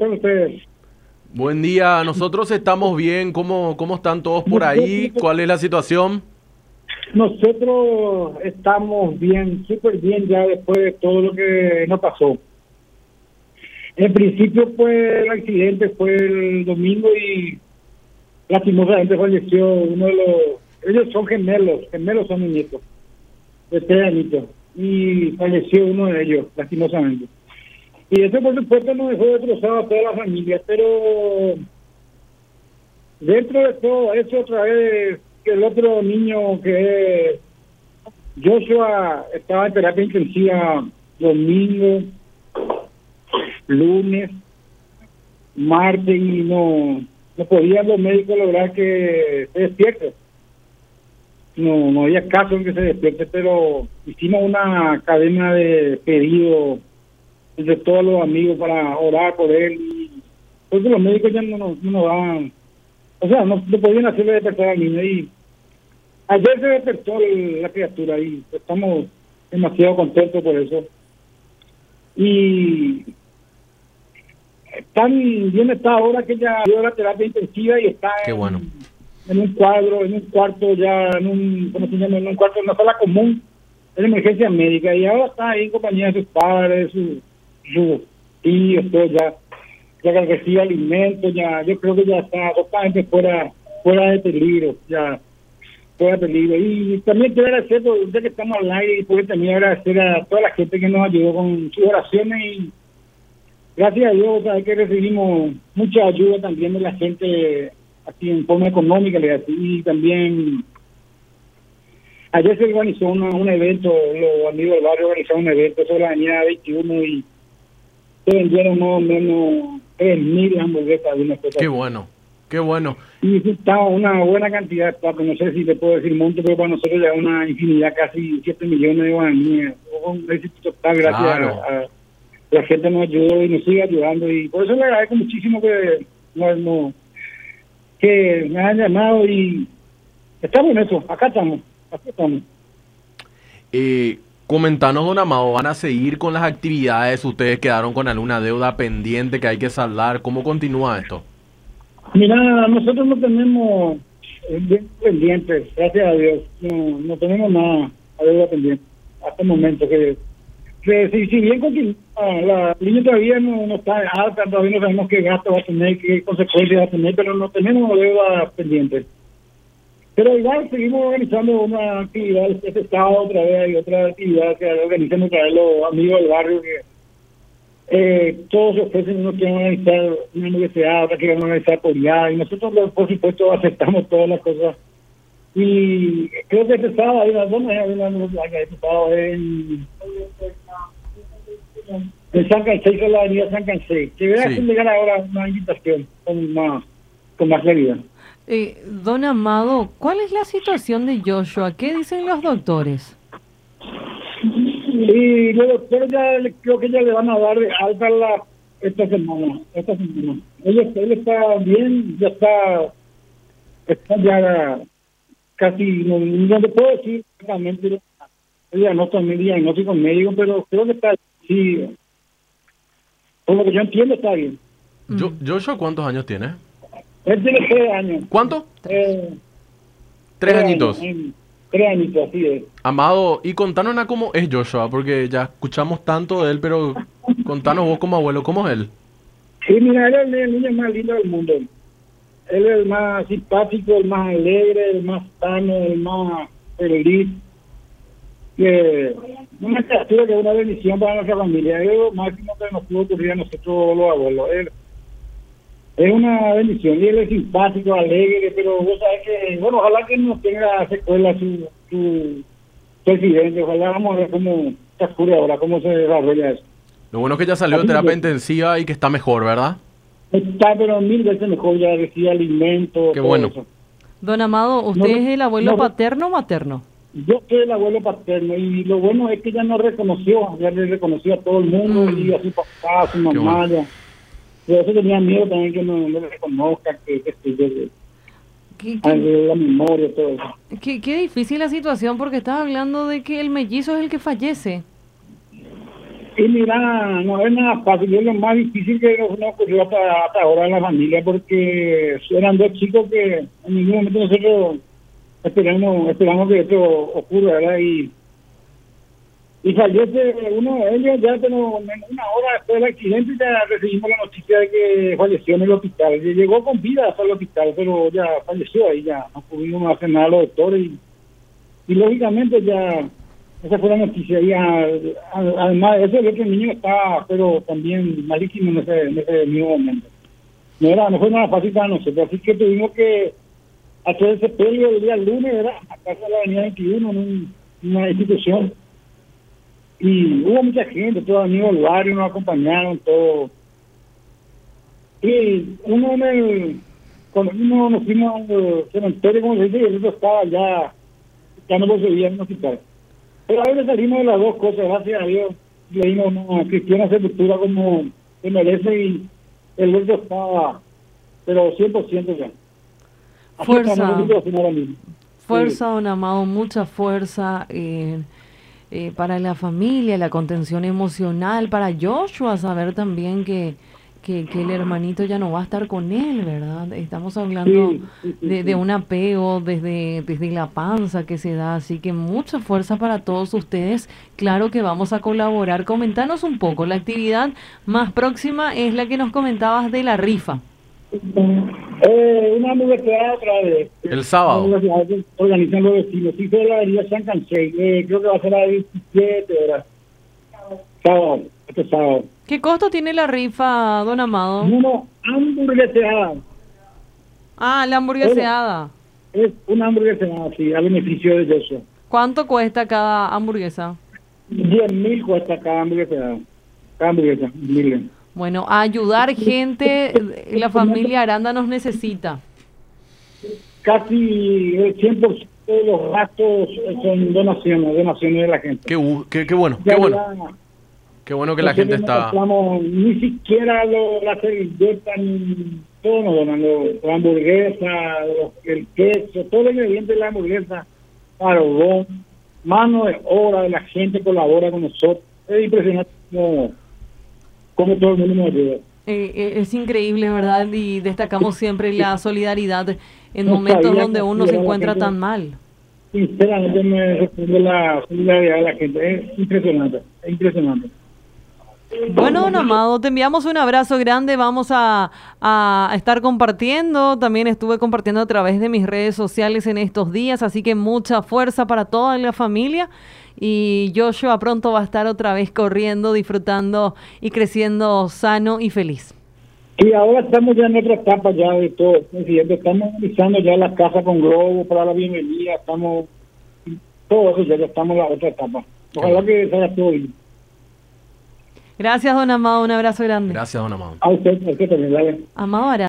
están ustedes? Buen día, nosotros estamos bien. ¿Cómo están todos por ahí? ¿Cuál es la situación? Nosotros estamos bien, súper bien ya después de todo lo que nos pasó. En principio, pues, el accidente fue el domingo y lastimosamente falleció uno de los... Ellos son gemelos son mis nietos, de 3 añitos, y falleció uno de ellos, lastimosamente. Y eso, por supuesto, nos dejó destrozado a toda la familia, pero dentro de todo eso, otra vez, que el otro niño que es Joshua estaba en terapia intensiva domingo, lunes, martes, y no podían los médicos lograr que se despierte. No había caso en que se despierte, pero hicimos una cadena de pedidos entre todos los amigos para orar por él, y porque los médicos ya no nos daban, o sea, no podían hacerle despertar al niño, y ayer se despertó la criatura y estamos demasiado contentos por eso. Y tan bien está ahora que ya dio la terapia intensiva y está Qué bueno. en un cuarto ya, ¿cómo se llama? En un cuarto, en una sala común, en emergencia médica, y ahora está ahí en compañía de sus padres, sus tíos, todo ya que recibe alimentos, ya, yo creo que ya está totalmente fuera de peligro, ya fuera de peligro. Y también quiero agradecer, ya que estamos al aire, y poder también agradecer a toda la gente que nos ayudó con sus oraciones, y gracias a Dios, sabes que recibimos mucha ayuda también de la gente aquí en forma económica, y también ayer se organizó un evento, los amigos del barrio organizaron un evento sobre la avenida 21, y se vendieron más o menos 3.000 hamburguesas de una cosa. Qué bueno, qué bueno. Y estaba una buena cantidad de plata, no sé si te puedo decir monto, pero para nosotros ya una infinidad, casi 7 millones de guaraníes. Un éxito total, gracias Claro. a la gente nos ayudó y nos sigue ayudando, y por eso le agradezco muchísimo que me han llamado, y estamos en eso, acá estamos. Comentanos, don Amado, ¿van a seguir con las actividades? ¿Ustedes quedaron con alguna deuda pendiente que hay que saldar? ¿Cómo continúa esto? Mira, nosotros no tenemos bien pendientes, gracias a Dios, no tenemos nada a deuda pendiente hasta el momento, que si bien continúa, la línea todavía no está alta, todavía no sabemos qué gasto va a tener, qué consecuencias va a tener, pero no tenemos deuda pendiente. Pero igual seguimos organizando una actividad este sábado, otra vez hay otra actividad que organizan otra vez los amigos del barrio, que todos se ofrecen, uno quiere organizar una universidad, otra quiere organizar por allá, y nosotros por supuesto aceptamos todas las cosas. Y creo que este sábado hay este sábado en San Cancé, con la avenida San Cancé, que verás que llegar ahora una invitación con más claridad. Don Amado, ¿cuál es la situación de Joshua? ¿Qué dicen los doctores? Y los doctores creo que ya le van a dar de alta esta semana. Él está bien, ya está ya casi, no le puedo decir exactamente el diagnóstico médico, pero creo que está, sí, por lo que yo entiendo está bien. ¿Joshua cuántos años tiene? Él tiene 3 años. ¿Cuánto? 3 añitos. 3 añitos, así es. Amado, y contanos cómo es Joshua, porque ya escuchamos tanto de él, pero contanos vos como abuelo, ¿cómo es él? Sí, mira, él es el niño más lindo del mundo. Él es el más simpático, el más alegre, el más sano, el más feliz. Una criatura que es una bendición para nuestra familia. Es lo máximo que nos pudo ocurrir a nosotros los abuelos. Es una bendición, y él es simpático, alegre, pero vos sabés que, bueno, ojalá que no tenga secuela su presidente, ojalá vamos a ver cómo transcurre ahora, cómo se desarrolla eso. Lo bueno es que ya salió de terapia intensiva y que está mejor, ¿verdad? Está, pero 1000 veces mejor, ya recibe alimentos. Qué bueno. Eso. Don Amado, ¿usted es el abuelo paterno o materno? Yo soy el abuelo paterno, y lo bueno es que ya nos reconoció, ya le reconoció a todo el mundo, y a su papá, a su mamá, ya. Por eso tenía miedo también que no le reconozca, que la memoria, todo eso. Qué difícil la situación, porque estás hablando de que el mellizo es el que fallece. Y mira, no es nada fácil, es lo más difícil que nos ocurrió hasta ahora en la familia, porque eran dos chicos que en ningún momento nosotros esperamos que esto ocurra, ¿verdad? Y fallece uno de ellos ya, pero en una hora después del accidente ya recibimos la noticia de que falleció en el hospital. Llegó con vida hasta el hospital, pero ya falleció ahí, ya no pudimos hacer nada a los doctores y lógicamente ya esa fue la noticia. Y además de eso, el otro niño estaba, pero también malísimo en ese mismo momento. No fue nada fácil para nosotros, así que tuvimos que hacer ese pelio el día lunes, ¿verdad? Acá en la avenida 21, en una institución. Y hubo mucha gente, todos amigos del barrio nos acompañaron, todo. Y cuando nos fuimos al cementerio, como se dice, y el otro estaba ya no poseía en el hospital. Pero a veces salimos de las dos cosas, gracias a Dios. Le dimos una cristiana sepultura como se merece y el otro estaba, pero 100% ya. Así Fuerza, estamos nosotros ahora mismo. fuerza, don Amado, mucha fuerza para la familia, la contención emocional, para Joshua, saber también que el hermanito ya no va a estar con él, ¿verdad? Estamos hablando de un apego desde la panza que se da, así que mucha fuerza para todos ustedes. Claro que vamos a colaborar. Comentanos un poco, la actividad más próxima es la que nos comentabas de la rifa. Una universidad otra vez. El sábado. Una universidad que organizan los vecinos. Sí, fue la avenida San Cansey. Creo que va a ser a las 17 horas. Sábado, este sábado. ¿Qué costo tiene la rifa, don Amado? Uno, hamburgueseada. Ah, la hamburgueseada. Es una hamburgueseada, sí, a beneficio de Joshua. ¿Cuánto cuesta cada hamburguesa? 10.000 cuesta cada hamburgueseada. Cada hamburguesa, 10.000. Bueno, a ayudar gente, la familia Aranda nos necesita. Casi el 100% de los gastos son donaciones de la gente. Qué bueno, qué bueno. Qué bueno que la gente está... Ni siquiera la servilleta, ni todo nos donan, la hamburguesa, el queso, todo el ingrediente de la hamburguesa, carbón, mano de obra de la gente colabora con nosotros. Es impresionante como todo el mundo nos ayuda. Es increíble, ¿verdad? Y destacamos siempre la solidaridad en momentos donde uno se encuentra tan mal. Sinceramente me responde la solidaridad de la gente. Es impresionante, es impresionante. Bueno, don Amado, te enviamos un abrazo grande, vamos a estar compartiendo, también estuve compartiendo a través de mis redes sociales en estos días, así que mucha fuerza para toda la familia y Joshua pronto va a estar otra vez corriendo, disfrutando y creciendo sano y feliz. Y ahora estamos ya en otra etapa ya de todo, estamos organizando ya la casa con globos para la bienvenida, todo eso ya estamos en la otra etapa, ojalá que salga todo bien. Gracias, don Amado, un abrazo grande. Gracias, don Amado. A usted también, dale. Amado Aranda.